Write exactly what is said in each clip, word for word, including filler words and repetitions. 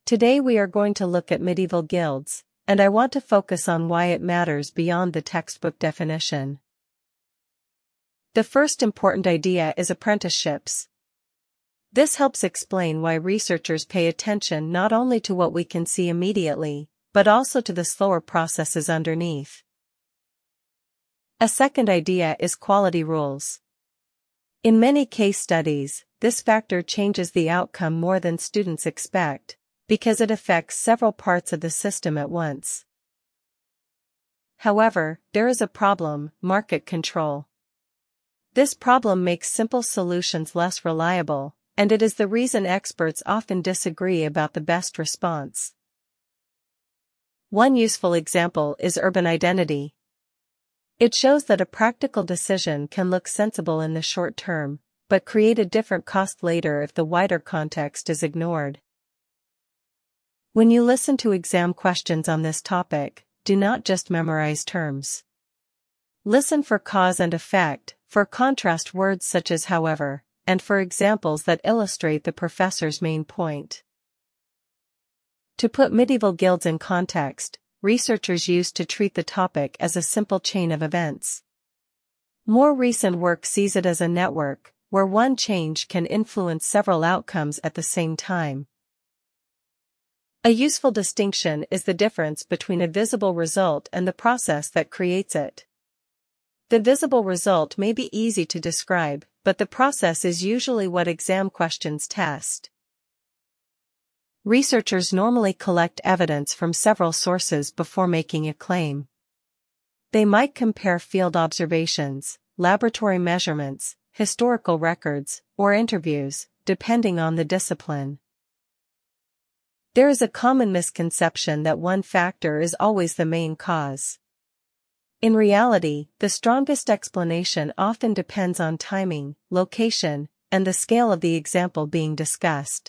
Today we are going to look at medieval guilds, and I want to focus on why it matters beyond the textbook definition. The first important idea is apprenticeships. This helps explain why researchers pay attention not only to what we can see immediately, but also to the slower processes underneath. A second idea is quality rules. In many case studies, this factor changes the outcome more than students expect, because it affects several parts of the system at once. However, there is a problem: market control. This problem makes simple solutions less reliable, and it is the reason experts often disagree about the best response. One useful example is urban identity. It shows that a practical decision can look sensible in the short term, but create a different cost later if the wider context is ignored. When you listen to exam questions on this topic, do not just memorize terms. Listen for cause and effect, for contrast words such as however, and for examples that illustrate the professor's main point. To put medieval guilds in context, researchers used to treat the topic as a simple chain of events. More recent work sees it as a network, where one change can influence several outcomes at the same time. A useful distinction is the difference between a visible result and the process that creates it. The visible result may be easy to describe, but the process is usually what exam questions test. Researchers normally collect evidence from several sources before making a claim. They might compare field observations, laboratory measurements, historical records, or interviews, depending on the discipline. There is a common misconception that one factor is always the main cause. In reality, the strongest explanation often depends on timing, location, and the scale of the example being discussed.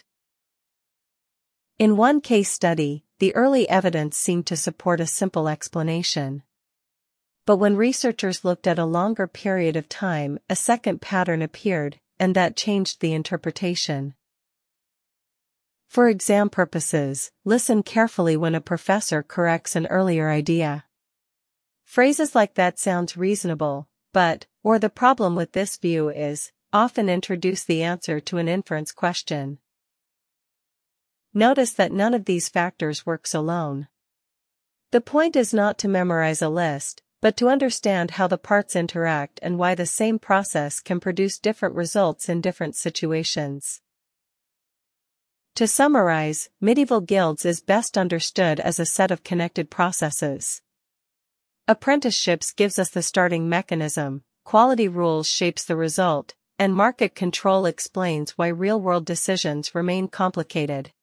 In one case study, the early evidence seemed to support a simple explanation. But when researchers looked at a longer period of time, a second pattern appeared, and that changed the interpretation. For exam purposes, listen carefully when a professor corrects an earlier idea. Phrases like "that sounds reasonable," but, or "the problem with this view is," often introduce the answer to an inference question. Notice that none of these factors works alone. The point is not to memorize a list, but to understand how the parts interact and why the same process can produce different results in different situations. To summarize, medieval guilds is best understood as a set of connected processes. Apprenticeships gives us the starting mechanism, quality rules shapes the result, and market control explains why real-world decisions remain complicated.